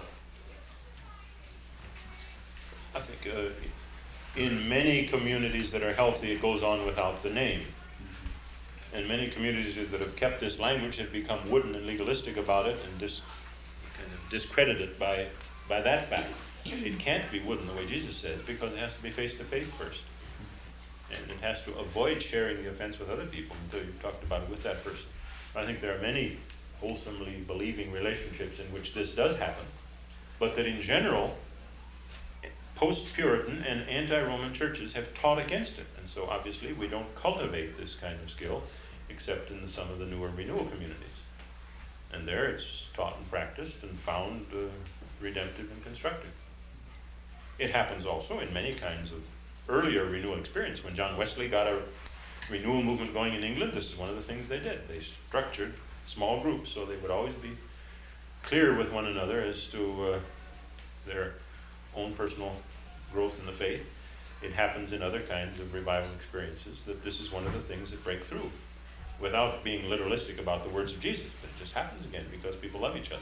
I think uh, in many communities that are healthy, it goes on without the name. And many communities that have kept this language have become wooden and legalistic about it and dis, kind of discredit it by, by that fact. It can't be wooden the way Jesus says, because it has to be face-to-face first. And it has to avoid sharing the offense with other people until you've talked about it with that person. I think there are many wholesomely believing relationships in which this does happen, but that in general, post-Puritan and anti-Roman churches have taught against it. And so obviously we don't cultivate this kind of skill except in some of the newer renewal communities. And there it's taught and practiced and found uh, redemptive and constructive. It happens also in many kinds of earlier renewal experience. When John Wesley got a renewal movement going in England, this is one of the things they did. They structured small groups so they would always be clear with one another as to uh, their own personal growth in the faith. It happens in other kinds of revival experiences that this is one of the things that break through, without being literalistic about the words of Jesus, but it just happens again because people love each other.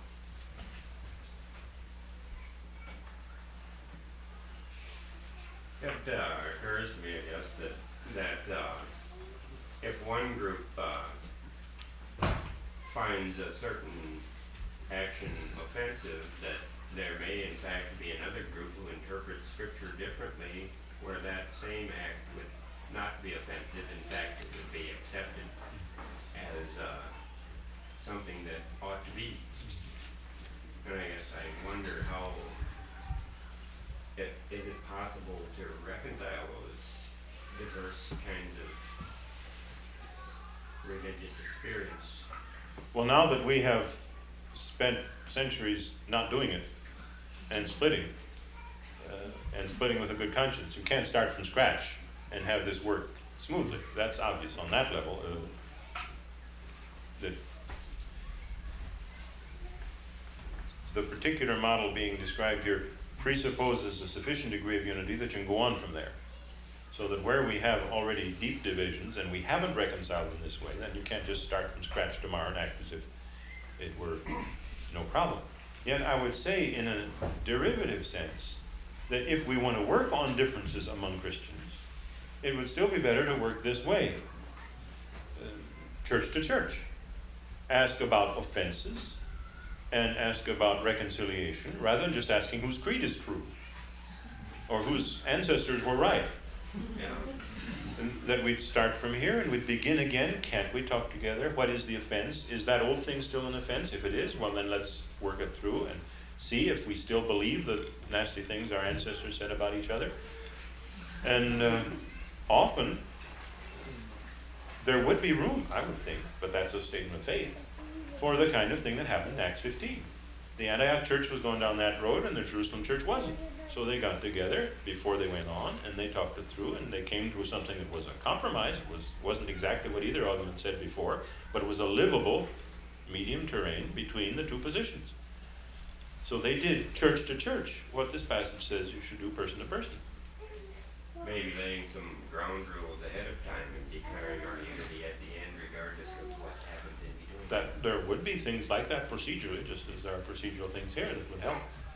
It uh, occurs to me, I guess, that that uh, if one group uh, finds a certain action offensive, that there may in fact be another group who interprets Scripture differently, where that same act would not be offensive. In fact, it would be accepted as uh, something that ought to be. And I guess I wonder how, it, is it possible to reconcile those diverse kinds of religious experience? Well, now that we have spent centuries not doing it and splitting, uh, and splitting with a good conscience, you can't start from scratch and have this work smoothly. That's obvious on that level. Uh, that the particular model being described here presupposes a sufficient degree of unity that you can go on from there. So that where we have already deep divisions and we haven't reconciled in this way, then you can't just start from scratch tomorrow and act as if it were no problem. Yet I would say in a derivative sense that if we want to work on differences among Christians, it would still be better to work this way, uh, church to church. Ask about offenses and ask about reconciliation rather than just asking whose creed is true or whose ancestors were right. Yeah. And that we'd start from here and we'd begin again. Can't we talk together? What is the offense? Is that old thing still an offense? If it is, well then let's work it through and see if we still believe the nasty things our ancestors said about each other. And uh, often there would be room, I would think, but that's a statement of faith, for the kind of thing that happened in Acts fifteen. The Antioch church was going down that road and the Jerusalem church wasn't. So they got together before they went on and they talked it through and they came to something that was a compromise. It was, wasn't exactly what either of them had said before, but it was a livable medium terrain between the two positions. So they did church to church what this passage says you should do person to person. Maybe laying some ground rules ahead of time and declaring our unity at the end regardless of what happens in between. That there would be things like that procedurally, just as there are procedural things here that would help.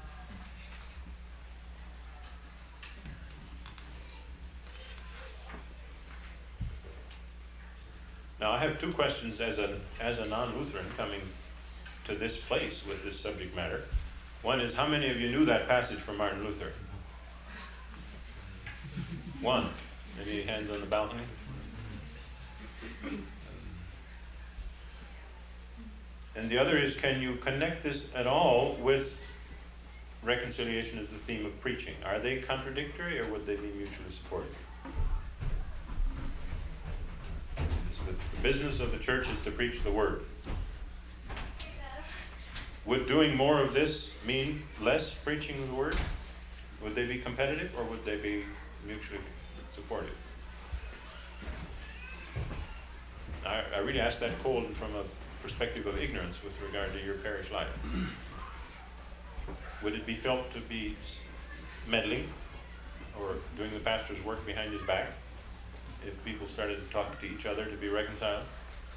Now I have two questions as a as a non-Lutheran coming to this place with this subject matter. One is, how many of you knew that passage from Martin Luther? One. Any hands on the balcony? And the other is, can you connect this at all with reconciliation as the theme of preaching? Are they contradictory or would they be mutually supportive? The business of the church is to preach the word. Would doing more of this mean less preaching of the word? Would they be competitive or would they be mutually supportive? I, I really ask that cold and from a perspective of ignorance with regard to your parish life. Would it be felt to be meddling or doing the pastor's work behind his back if people started to talk to each other to be reconciled?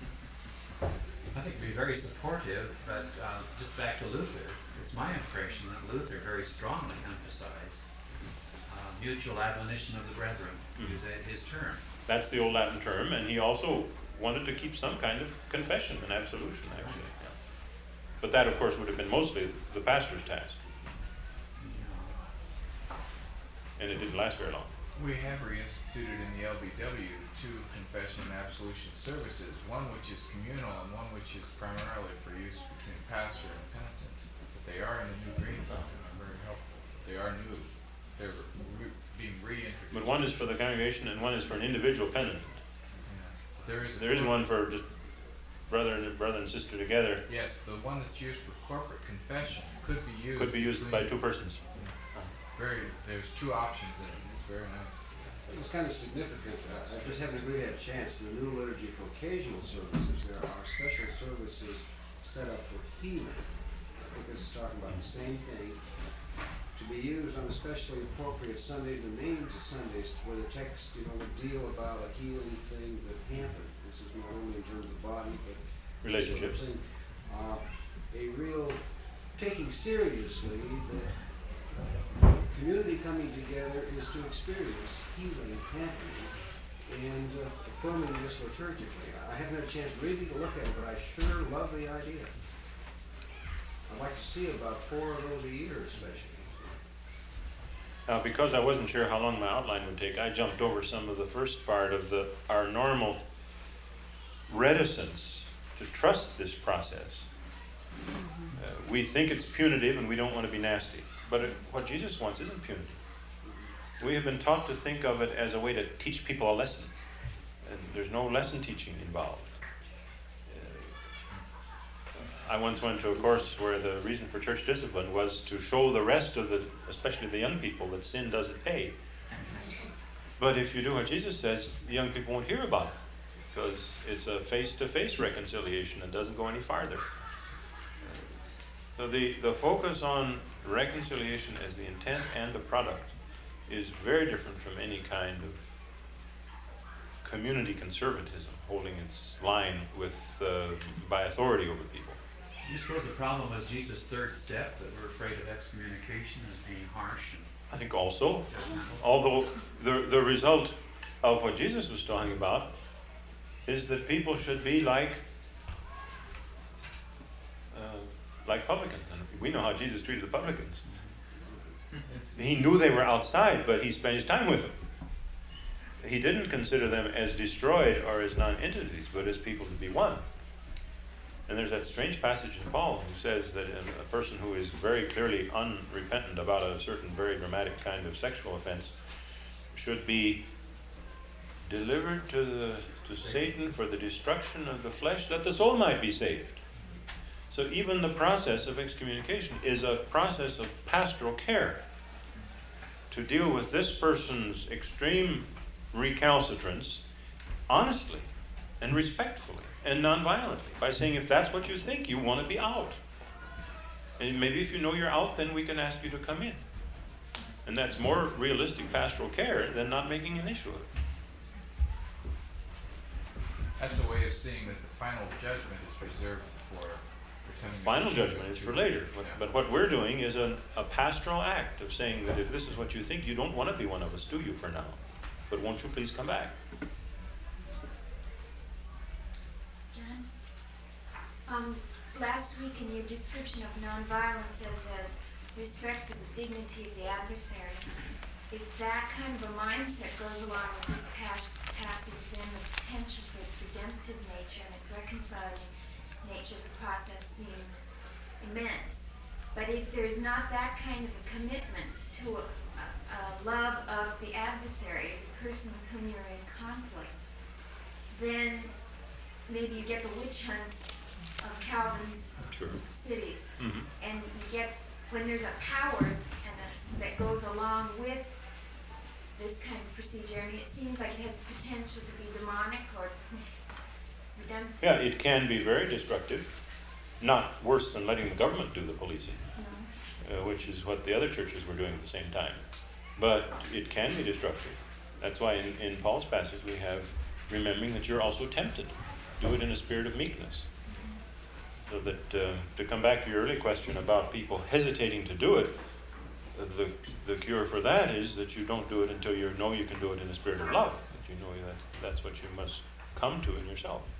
I think it'd be very supportive, but uh, just back to Luther, it's my impression that Luther very strongly emphasized uh, mutual admonition of the brethren, to use that- his term. That's the old Latin term, and he also wanted to keep some kind of confession and absolution, actually. Yeah. But that, of course, would have been mostly the pastor's task, and it didn't last very long. We have reinstituted in the L B W two confession and absolution services, one which is communal and one which is primarily for use between pastor and penitent. But they are in the New Green Fountain, are very helpful. They are new. They're re- being reintroduced. But one is for the congregation and one is for an individual penitent. Yeah. There is a There is corporate- one for just brother and brother and sister together. Yes, the one that's used for corporate confession could be used. Could be used by two persons. Very, there's two options in it. It's very nice. It's kind of significant. I I just haven't really had a chance. In the new liturgy for occasional services, there are special services set up for healing. I think this is talking about the same thing. To be used on especially appropriate Sundays and names of Sundays where the text, you know, would deal about a healing thing that happened. This is not only in terms of body, but Relationships. sort of thing. Uh, a real taking seriously that community coming together is to experience healing happening and uh, affirming this liturgically. I haven't had a chance really to look at it, but I sure love the idea. I'd like to see about four of those a year especially. Now, because I wasn't sure how long my outline would take, I jumped over some of the first part of the our normal reticence to trust this process. Uh, we think it's punitive and we don't want to be nasty. But it, what Jesus wants isn't punitive. We have been taught to think of it as a way to teach people a lesson. And there's no lesson teaching involved. Uh, I once went to a course where the reason for church discipline was to show the rest of the, especially the young people, that sin doesn't pay. But if you do what Jesus says, the young people won't hear about it because it's a face-to-face reconciliation and doesn't go any farther. So the, the focus on reconciliation as the intent and the product is very different from any kind of community conservatism, holding its line with uh, by authority over people. Do you suppose the problem was Jesus' third step, that we're afraid of excommunication as being harsh and I think also, judgmental? although the, the result of what Jesus was talking about is that people should be like uh, like publicans. And we know how Jesus treated the publicans. He knew they were outside, but he spent his time with them. He didn't consider them as destroyed or as non-entities, but as people to be one. And there's that strange passage in Paul who says that a person who is very clearly unrepentant about a certain very dramatic kind of sexual offense should be delivered to the to Satan for the destruction of the flesh, that the soul might be saved. So even the process of excommunication is a process of pastoral care to deal with this person's extreme recalcitrance honestly and respectfully and non-violently by saying, if that's what you think, you want to be out. And maybe if you know you're out, then we can ask you to come in. And that's more realistic pastoral care than not making an issue of it. That's a way of seeing that the final judgment is reserved for returning. Final judgment is for later. But, Yeah. but what we're doing is a, a pastoral act of saying that if this is what you think, you don't want to be one of us, do you, for now? But won't you please come back? John? Um, last week in your description of nonviolence as a respect for the dignity of the adversary, if that kind of a mindset goes along with this pas- passage, then the potential for its redemptive nature and its reconciling nature of the process seems immense. But if there's not that kind of a commitment to a, a, a love of the adversary, the person with whom you're in conflict, then maybe you get the witch hunts of Calvin's Sure. cities. Mm-hmm. And you get, when there's a power and a, that goes along with this kind of procedure, I mean, it seems like it has potential to be demonic or redemptive. Yeah, it can be very destructive. Not worse than letting the government do the policing, uh, which is what the other churches were doing at the same time. But it can be destructive. That's why in, in Paul's passage we have remembering that you're also tempted. Do it in a spirit of meekness. So that, uh, to come back to your early question about people hesitating to do it, uh, the, the cure for that is that you don't do it until you know you can do it in a spirit of love. That you know that that's what you must come to in yourself.